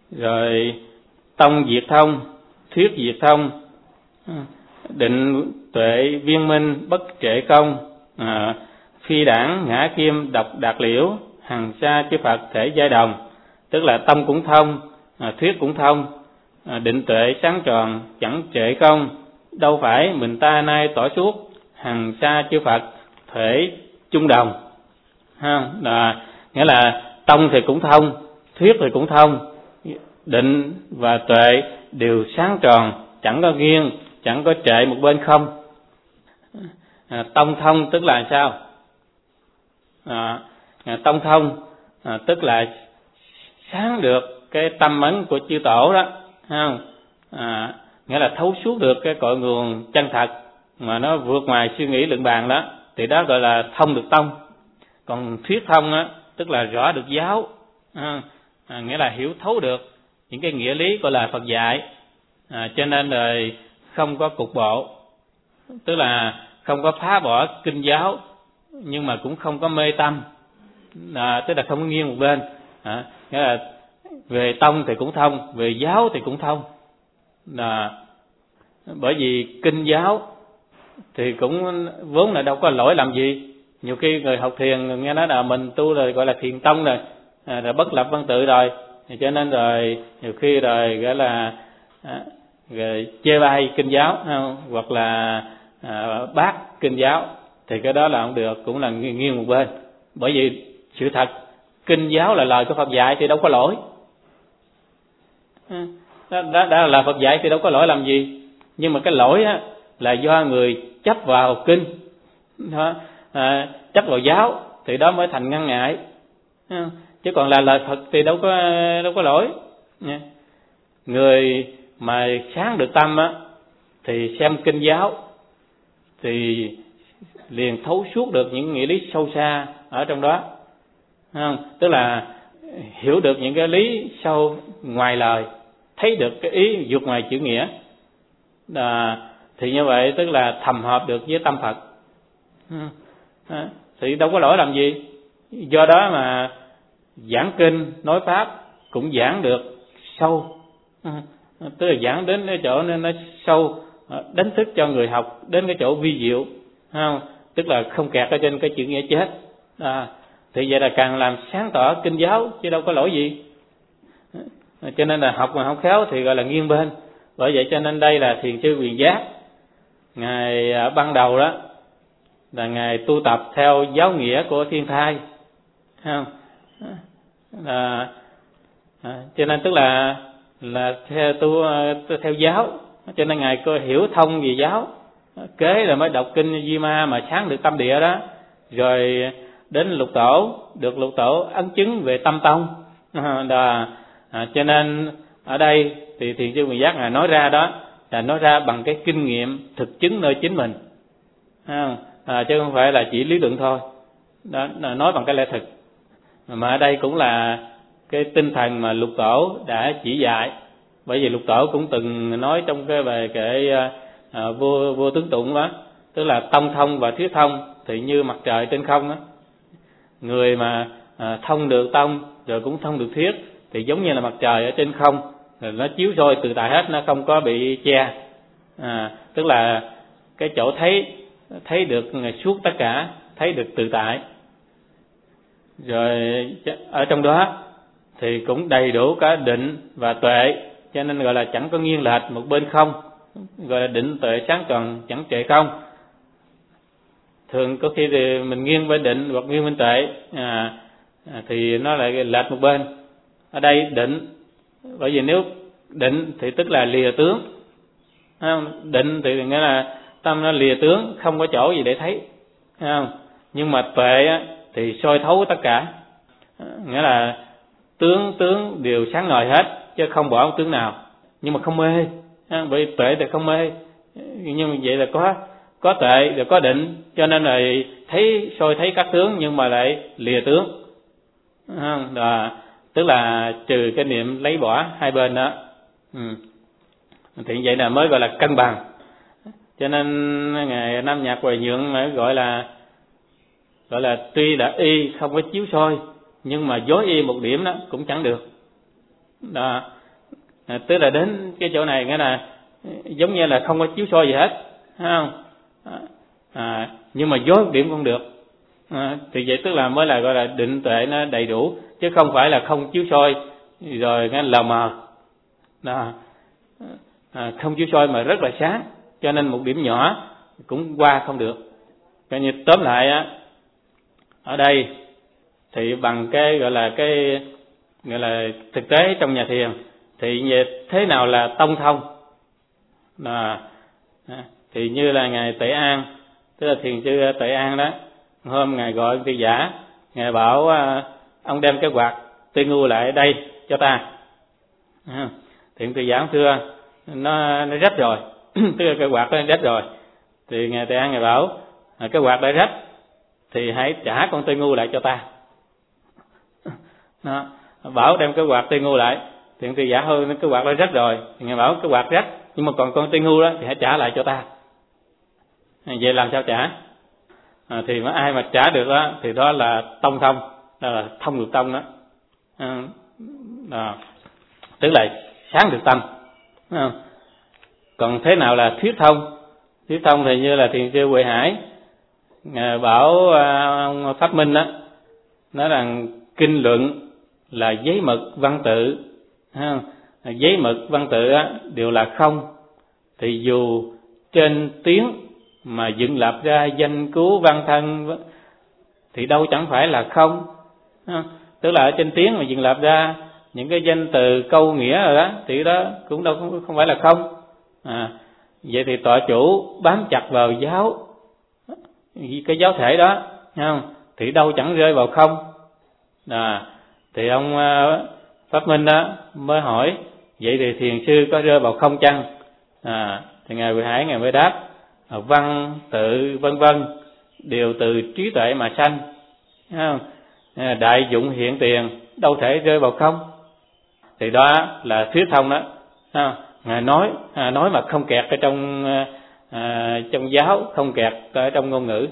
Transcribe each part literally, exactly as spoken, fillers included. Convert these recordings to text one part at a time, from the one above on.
rồi tông diệt thông, thuyết diệt thông, định tuệ viên minh bất trệ công, à, phi đảng ngã kim độc đạt liễu, hằng sa chư Phật thể giai đồng. Tức là tông cũng thông, à, thuyết cũng thông, à, định tuệ sáng tròn chẳng trệ công, đâu phải mình ta nay tỏ suốt, hằng sa chư Phật thể chung đồng. Ha, là nghĩa là tông thì cũng thông, thuyết thì cũng thông, định và tuệ đều sáng tròn, chẳng có nghiêng, chẳng có trệ một bên không. À, tông thông tức là sao? À, à, tông thông à, tức là sáng được cái tâm ấn của chư tổ đó, không? À, nghĩa là thấu suốt được cái cội nguồn chân thật mà nó vượt ngoài suy nghĩ luận bàn đó, thì đó gọi là thông được tông. Còn thuyết thông á, tức là rõ được giáo, à, à, nghĩa là hiểu thấu được những cái nghĩa lý gọi là Phật dạy, à, cho nên rồi không có cục bộ, tức là không có phá bỏ kinh giáo, nhưng mà cũng không có mê tâm, à, tức là không có nghiêng một bên. À, nghĩa là về tông thì cũng thông, về giáo thì cũng thông. À, bởi vì kinh giáo thì cũng vốn là đâu có lỗi làm gì. Nhiều khi người học thiền nghe nói là mình tu rồi gọi là thiền tông rồi, à, rồi bất lập văn tự rồi, cho nên rồi nhiều khi rồi gọi là à, rồi chê bai kinh giáo, không? Hoặc là à, bác kinh giáo, thì cái đó là không được, cũng là nghiêng một bên. Bởi vì sự thật kinh giáo là lời của Phật dạy thì đâu có lỗi, đó, đó, đó là Phật dạy thì đâu có lỗi làm gì. Nhưng mà cái lỗi á, là do người chấp vào kinh đó, à, chấp vào giáo thì đó mới thành ngăn ngại, chứ còn là lời Phật thì đâu có đâu có lỗi. Người mà sáng được tâm á, thì xem kinh giáo thì liền thấu suốt được những nghĩa lý sâu xa ở trong đó, không? Tức là hiểu được những cái lý sâu ngoài lời, thấy được cái ý vượt ngoài chữ nghĩa, à, thì như vậy tức là thầm hợp được với tâm Phật, à, thì đâu có lỗi làm gì. Do đó mà giảng kinh nói pháp cũng giảng được sâu, à, tức là giảng đến cái chỗ nên nó sâu, đánh thức cho người học đến cái chỗ vi diệu, không? Tức là không kẹt ở trên cái chữ nghĩa chết, à, thì vậy là càng làm sáng tỏ kinh giáo chứ đâu có lỗi gì. Cho nên là học mà không khéo thì gọi là nghiêng bên. Bởi vậy cho nên đây là thiền sư Quyền Giác, ngài ở ban đầu đó là ngài tu tập theo giáo nghĩa của Thiên Thai, không? À, à, cho nên tức là là theo tu theo giáo, cho nên ngài có hiểu thông về giáo, kế là mới đọc kinh Di Ma mà sáng được tâm địa đó, rồi đến lục tổ, được lục tổ ấn chứng về tâm tông, à, à, cho nên ở đây thì thiền sư Quyền Giác ngài nói ra đó là nói ra bằng cái kinh nghiệm thực chứng nơi chính mình, à, à, chứ không phải là chỉ lý luận thôi. Đó, nói bằng cái lẽ thực, mà ở đây cũng là cái tinh thần mà lục tổ đã chỉ dạy. Bởi vì lục tổ cũng từng nói trong cái về cái à, vô vô tướng tụng đó, tức là tông thông và thuyết thông thì như mặt trời trên không đó. Người mà à, thông được tông rồi cũng thông được thuyết thì giống như là mặt trời ở trên không, rồi nó chiếu soi tự tại hết, nó không có bị che, à, tức là cái chỗ thấy thấy được suốt tất cả, thấy được tự tại. Rồi ở trong đó thì cũng đầy đủ cả định và tuệ, cho nên gọi là chẳng có nghiêng lệch một bên không, gọi là định tuệ sáng tròn chẳng trệ không. Thường có khi thì mình nghiêng bên định hoặc nghiêng bên tuệ, à, thì nó lại lệch một bên. Ở đây định, bởi vì nếu định thì tức là lìa tướng, không? Định thì nghĩa là tâm nó lìa tướng, không có chỗ gì để thấy, không? Nhưng mà tuệ thì soi thấu tất cả, nghĩa là tướng tướng đều sáng ngời hết, chứ không bỏ một tướng nào, nhưng mà không mê, bởi vì tuệ thì không mê. Nhưng mà vậy là có có tuệ rồi có định, cho nên là thấy soi thấy các tướng nhưng mà lại lìa tướng, là tức là trừ cái niệm lấy bỏ hai bên đó, ừ. Thì vậy là mới gọi là cân bằng. Cho nên ngài Nam Nhạc Hoài Nhượng mới gọi là gọi là tuy đã y không có chiếu soi, nhưng mà dối y một điểm đó cũng chẳng được đó. à, tức là đến cái chỗ này nghĩa là giống như là không có chiếu soi gì hết, thấy không? À, nhưng mà dối một điểm không được, à, thì vậy tức là mới là gọi là định tuệ nó đầy đủ, chứ không phải là không chiếu soi rồi nó lờ mờ. Đó. À, không chiếu soi mà rất là sáng, cho nên một điểm nhỏ cũng qua không được. Coi như tóm lại á, ở đây thì bằng cái gọi là cái gọi là thực tế trong nhà thiền thì thế nào là tông thông. Đó. Thì như là ngài Tệ An, tức là thiền sư Tệ An đó, hôm ngài gọi Tư Giả, ngài bảo ông đem cái quạt Tây Ngu lại đây cho ta. Thiền Tư Giả thưa nó nó rách rồi, tức là cái quạt nó rách rồi. Thì ngài Tệ An ngài bảo cái quạt đã rách thì hãy trả con Tây Ngu lại cho ta. Đó. Bảo đem cái quạt Tây Ngu lại. Thiền Tư Giả hơn cái quạt đã rách rồi, thì ngài bảo cái quạt rách nhưng mà còn con Tây Ngu đó thì hãy trả lại cho ta. Vậy làm sao trả? À, thì mà ai mà trả được đó thì đó là tông thông, đó là thông được tông đó. À, đó. Tức là sáng được tâm. À, còn thế nào là thuyết thông? Thuyết thông thì như là thiền sư Huệ Hải ngài bảo ông Pháp Minh đó, nói rằng kinh luận là giấy mực văn tự, ha, giấy mực văn tự á, đều là không. Thì dù trên tiếng mà dựng lập ra danh cứu văn thân thì đâu chẳng phải là không, ha. Tức là ở trên tiếng mà dựng lập ra những cái danh từ câu nghĩa rồi đó thì đó cũng đâu không, không phải là không. À, vậy thì tọa chủ bám chặt vào giáo, cái giáo thể đó, không? Thì đâu chẳng rơi vào không. À, thì ông Pháp Minh đó mới hỏi vậy thì thiền sư có rơi vào không chăng? À, thì ngài Huệ Hải ngài mới đáp văn tự vân vân đều từ trí tuệ mà sanh, không? Đại dụng hiện tiền đâu thể rơi vào không. Thì đó là thuyết thông đó, không? Ngài nói à, nói mà không kẹt ở trong à, trong giáo, không kẹt ở trong ngôn ngữ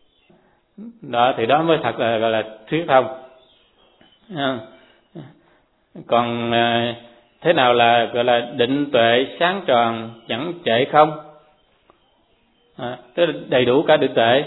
đó, thì đó mới thật là gọi là thuyết thông. À, còn à, thế nào là gọi là định tuệ sáng tròn chẳng trệ không? À, tức là đầy đủ cả định tuệ.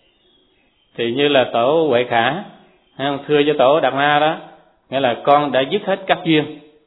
Thì như là tổ Huệ Khả, thưa với tổ Đạt Ma đó, nghĩa là con đã dứt hết các duyên.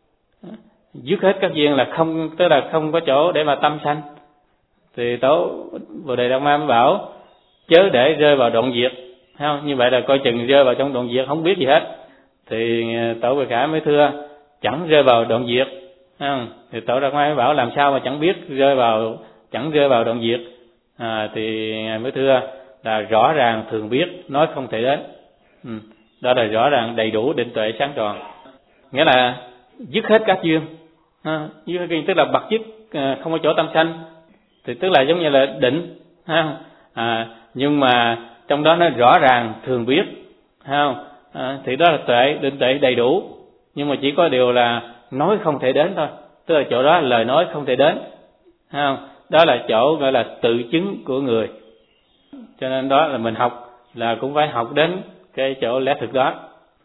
Dứt hết các duyên là không, tức là không có chỗ để mà tâm sanh. Thì tổ Bồ Đề Đạt Ma mới bảo chớ để rơi vào đoạn diệt, không? Như vậy là coi chừng rơi vào trong đoạn diệt không biết gì hết. Thì tổ Huệ Khả mới thưa chẳng rơi vào đoạn diệt, không? Thì tổ Đạt Ma mới bảo làm sao mà chẳng biết rơi vào, chẳng rơi vào đoạn diệt. À, thì ngài mới thưa là rõ ràng thường biết, nói không thể đến. Ừ. Đó là rõ ràng đầy đủ định tuệ sáng tròn, nghĩa là dứt hết các duyên, à, dứt hết, tức là bậc dứt à, không có chỗ tâm sanh, thì tức là giống như là định, ha. À, nhưng mà trong đó nó rõ ràng thường biết, không? À, thì đó là tuệ, định tuệ đầy đủ, nhưng mà chỉ có điều là nói không thể đến thôi, tức là chỗ đó lời nói không thể đến, không? Đó là chỗ gọi là tự chứng của người. Cho nên đó là mình học là cũng phải học đến cái chỗ lẽ thực đó.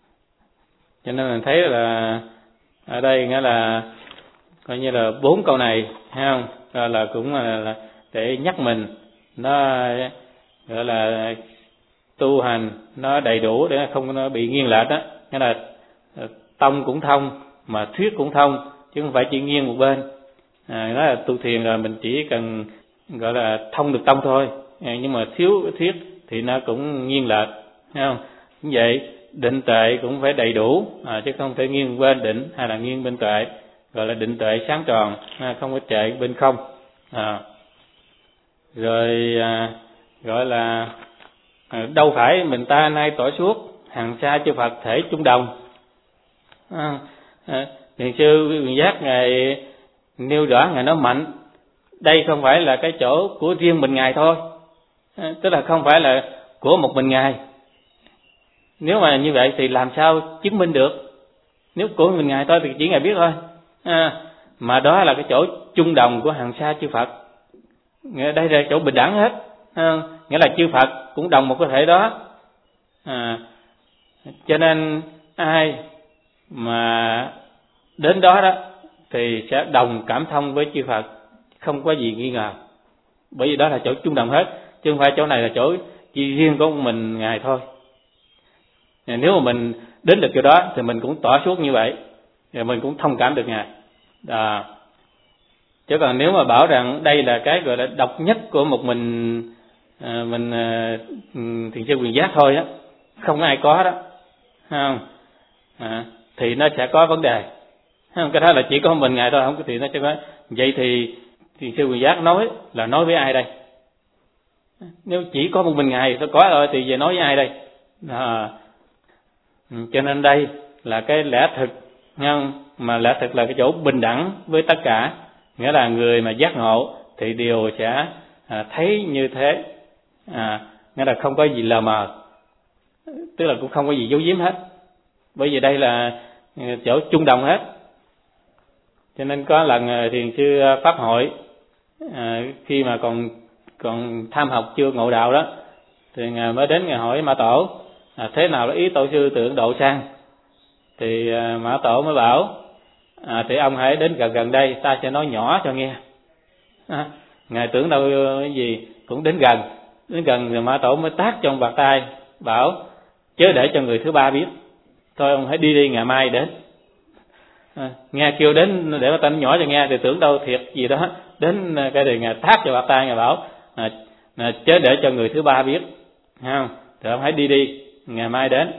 Cho nên mình thấy là ở đây nghĩa là coi như là bốn câu này, thấy không? Rồi là cũng là, là để nhắc mình nó gọi là tu hành nó đầy đủ để không nó bị nghiêng lệch đó. Nghĩa là tông cũng thông mà thuyết cũng thông, chứ không phải chỉ nghiêng một bên. À, đó là tu thiền rồi mình chỉ cần gọi là thông được tông thôi, à, nhưng mà thiếu thuyết thì nó cũng nghiêng lệch, thấy không? Như vậy định tuệ cũng phải đầy đủ, à, chứ không thể nghiêng bên định hay là nghiêng bên tuệ, gọi là định tuệ sáng tròn, à, không có trệ bên không. À, rồi à, gọi là à, đâu phải mình ta nay tỏ suốt hàng xa chư Phật thể chung đồng. À, à, thiền sư Quyền Giác ngài nêu rõ, ngài nói mạnh đây không phải là cái chỗ của riêng mình ngài thôi, à, tức là không phải là của một mình ngài. Nếu mà như vậy thì làm sao chứng minh được? Nếu của mình ngài thôi thì chỉ ngài biết thôi, à, mà đó là cái chỗ chung đồng của hàng xa chư Phật. Nghĩa đây là chỗ bình đẳng hết, à, nghĩa là chư Phật cũng đồng một cái thể đó, à, cho nên ai mà đến đó đó thì sẽ đồng cảm thông với chư Phật, không có gì nghi ngờ. Bởi vì đó là chỗ chung đồng hết, chứ không phải chỗ này là chỗ chỉ riêng của mình Ngài thôi. Nếu mà mình đến được chỗ đó thì mình cũng tỏ suốt như vậy, rồi mình cũng thông cảm được Ngài. À, chứ còn nếu mà bảo rằng đây là cái gọi là độc nhất của một mình à, mình à, thiền sư Quyền Giác thôi á, không ai có đó, không? À, thì nó sẽ có vấn đề. Không, cái đó là chỉ có mình Ngài thôi, không thì nó sẽ có. Vậy thì thiền sư Quyền Giác nói là nói với ai đây? Nếu chỉ có một mình Ngài tôi có rồi thì về nói với ai đây? À, cho nên đây là cái lẽ thực, không? Mà lẽ thực là cái chỗ bình đẳng với tất cả, nghĩa là người mà giác ngộ thì đều sẽ à, thấy như thế, à, nghĩa là không có gì lờ mờ, tức là cũng không có gì giấu giếm hết, bởi vì đây là chỗ chung đồng hết. Cho nên có lần thiền sư Pháp Hội à, khi mà còn còn tham học chưa ngộ đạo đó, thì ngài mới đến ngài hỏi Mã Tổ à, thế nào là ý tổ sư tưởng độ sang. Thì à, Mã Tổ mới bảo à, thì ông hãy đến gần gần đây, ta sẽ nói nhỏ cho nghe. À, ngài tưởng đâu cái gì cũng đến gần, đến gần rồi Mã Tổ mới tát cho ông bạt tay, bảo chớ để cho người thứ ba biết, thôi ông hãy đi đi, ngày mai đến. À, nghe kêu đến để mà ta nói nhỏ cho nghe thì tưởng đâu thiệt gì đó, đến cái thì ngài tát cho bạt tay, ngài bảo à, à, chớ để cho người thứ ba biết, không? Thì ông hãy đi đi, ngày mai đến.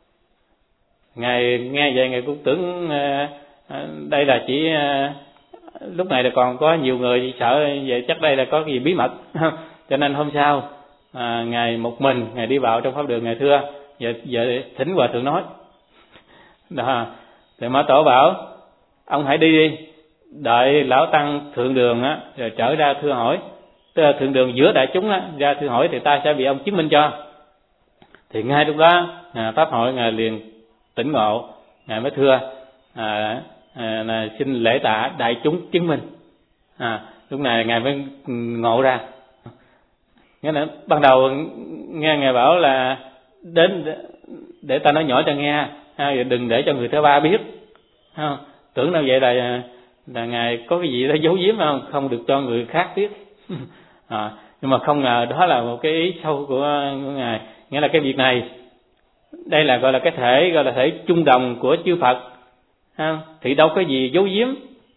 Ngài nghe vậy ngài cũng tưởng à, à, đây là chỉ à, lúc này là còn có nhiều người sợ vậy, chắc đây là có cái gì bí mật. Cho nên hôm sau à, ngài một mình ngài đi vào trong pháp đường, ngài thưa giờ, giờ thỉnh hòa thượng nói. Đó. Thì Mã Tổ bảo ông hãy đi đi, đợi lão tăng thượng đường á rồi trở ra thưa hỏi, tức là thượng đường giữa đại chúng á ra thưa hỏi thì ta sẽ bị ông chứng minh cho. Thì ngay lúc đó à, Pháp Hội ngài liền tỉnh ngộ, ngài mới thưa à, à, là xin lễ tạ đại chúng chứng minh. À, lúc này ngài mới ngộ ra. Nghĩa là ban đầu nghe ngài bảo là đến để ta nói nhỏ cho nghe, ha, đừng để cho người thứ ba biết, không? Tưởng đâu vậy là là ngài có cái gì đó giấu giếm, không không được cho người khác biết. À, nhưng mà không ngờ đó là một cái ý sâu của, của ngài, nghĩa là cái việc này đây là gọi là cái thể gọi là thể chung đồng của chư Phật, không? Thì đâu có gì giấu giếm,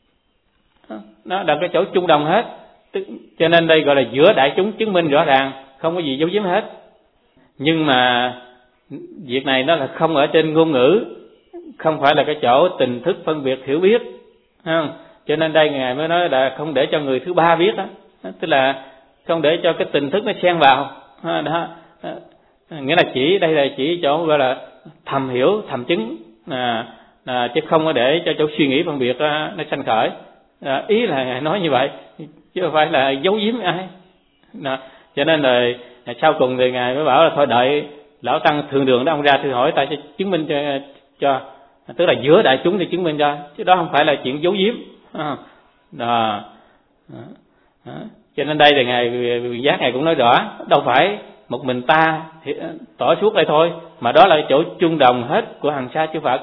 nó là cái chỗ chung đồng hết. Cho nên đây gọi là giữa đại chúng chứng minh rõ ràng, không có gì giấu giếm hết. Nhưng mà việc này nó là không ở trên ngôn ngữ, không phải là cái chỗ tình thức phân biệt hiểu biết, không? Cho nên đây ngài mới nói là không để cho người thứ ba biết đó, tức là không để cho cái tình thức nó xen vào đó, đó. Nghĩa là chỉ đây là chỉ chỗ gọi là thầm hiểu thầm chứng, à, à, chứ không có để cho chỗ suy nghĩ phân biệt đó, nó sanh khởi. À, ý là ngài nói như vậy chứ không phải là giấu giếm ai đó. Cho nên là sau cùng thì ngài mới bảo là thôi đợi lão tăng thượng đường đó ông ra thử hỏi, ta sẽ chứng minh cho, cho tức là giữa đại chúng thì chứng minh cho, chứ đó không phải là chuyện giấu giếm đó. Đó. Đó. Cho nên đây là ngài Quyền Giác ngài cũng nói rõ, đâu phải một mình ta thì tỏ suốt đây thôi, mà đó là chỗ chung đồng hết của hằng sa chư Phật.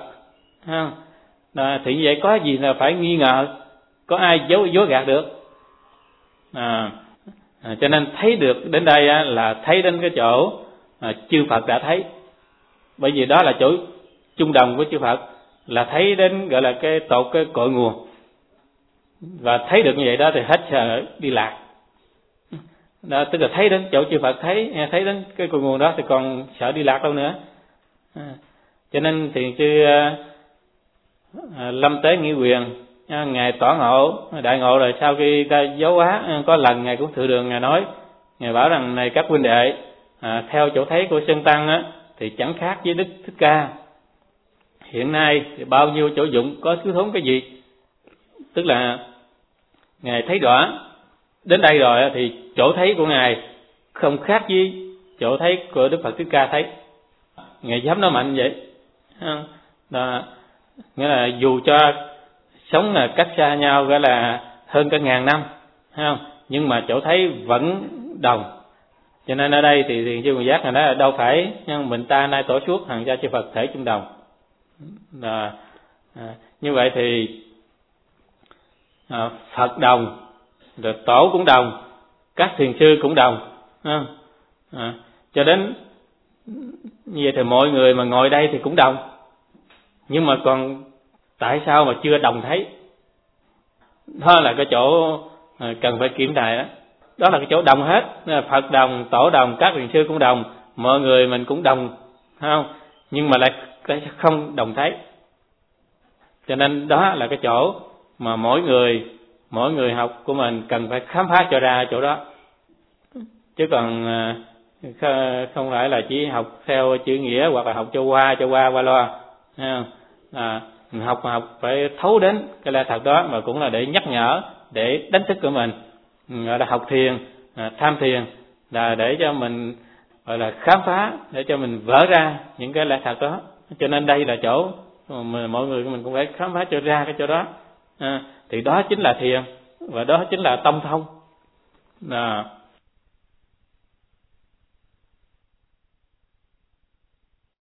Đó. Thì như vậy có gì là phải nghi ngờ, có ai dối, dối gạt được. À, à, cho nên thấy được đến đây á, là thấy đến cái chỗ à, chư Phật đã thấy, bởi vì đó là chỗ chung đồng của chư Phật, là thấy đến gọi là cái tột cái cội nguồn, và thấy được như vậy đó thì hết sợ đi lạc. Đó, tức là thấy đến chỗ chư Phật thấy, thấy đến cái cội nguồn đó thì còn sợ đi lạc đâu nữa. À, cho nên thì chư à, Lâm Tế Nghĩ Quyền ngài tỏ ngộ đại ngộ rồi, sau khi ta giáo hóa có lần ngài cũng thượng đường, ngài nói, ngài bảo rằng này các huynh đệ, à, theo chỗ thấy của Sơn Tăng á, thì chẳng khác với Đức Thích Ca. Hiện nay thì bao nhiêu chỗ dụng có thiếu thốn cái gì, tức là ngài thấy rõ đến đây rồi thì chỗ thấy của ngài không khác với chỗ thấy của Đức Phật Thích Ca thấy. Ngài dám nói mạnh vậy. Đó, nghĩa là dù cho sống là cách xa nhau gọi là hơn cả ngàn năm, thấy không? Nhưng mà chỗ thấy vẫn đồng. Cho nên ở đây thì Thiền sư Quyền Giác này nói là đâu phải nhưng mình ta nay tổ suốt hằng gia chư Phật thể chung đồng. À, à, như vậy thì à, Phật đồng, rồi tổ cũng đồng, các thiền sư cũng đồng, à, à, cho đến như vậy thì mọi người mà ngồi đây thì cũng đồng. Nhưng mà còn tại sao mà chưa đồng thấy? Đó là cái chỗ cần phải kiểm tra đó. Đó là cái chỗ đồng hết, Phật đồng, tổ đồng, các thiền sư cũng đồng, mọi người mình cũng đồng, không? Nhưng mà lại không đồng thấy. Cho nên đó là cái chỗ mà mỗi người mỗi người học của mình cần phải khám phá cho ra chỗ đó. Chứ còn không phải là chỉ học theo chữ nghĩa hoặc là học cho qua cho qua qua loa, à, học mà học phải thấu đến cái lẽ thật đó, mà cũng là để nhắc nhở, để đánh thức của mình, gọi là học thiền, à, tham thiền, là để cho mình gọi là khám phá, để cho mình vỡ ra những cái lẽ thật đó. Cho nên đây là chỗ mà mọi người của mình cũng phải khám phá cho ra cái chỗ đó, à, thì đó chính là thiền và đó chính là tâm thông. À,